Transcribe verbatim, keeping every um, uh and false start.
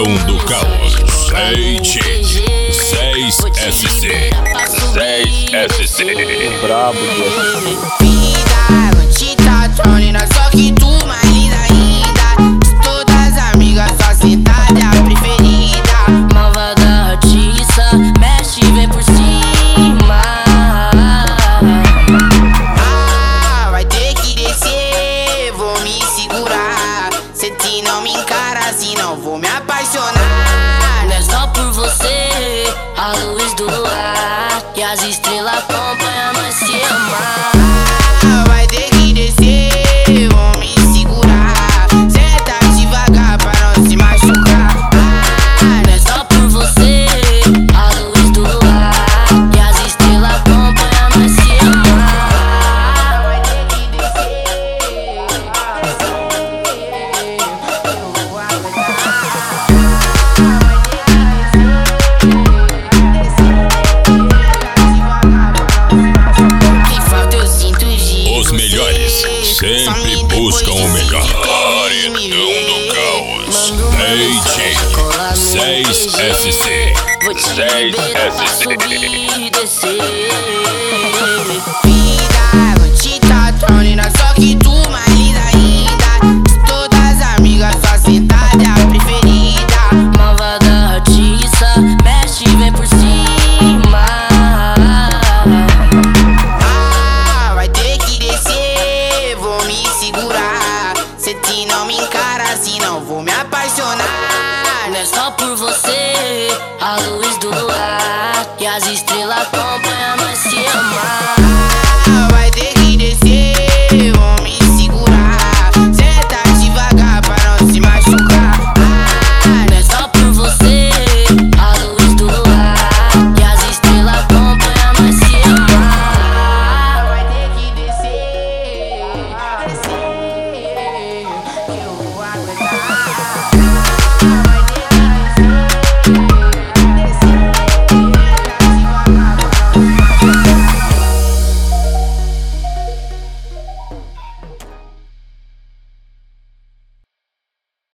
Paredão do Caos. Rage seis S C. seis S C. Brabo, Vida, noite tá tronina, só que tu mais linda ainda. De todas as amigas, só sentada é a preferida. Malvada artista, mexe e vem por cima. Ah, vai ter que descer, vou me segurar. Se te não me encara assim, não vou me apaixonar. Não é só por você, a luz do luar e as estrelas acompanham nós se amar. Ah, vai ter que descer, vou me segurar. Senta devagar pra não se machucar. Ah, Não é só por você, a luz do luar e as estrelas acompanham nós se amar. vai ter que descer. Eu vou Que falta eu sinto de Os melhores sempre buscam o melhor. Paredão do Caos. Rage seis S C. Vou te seis liberar pra S C. subir e descer.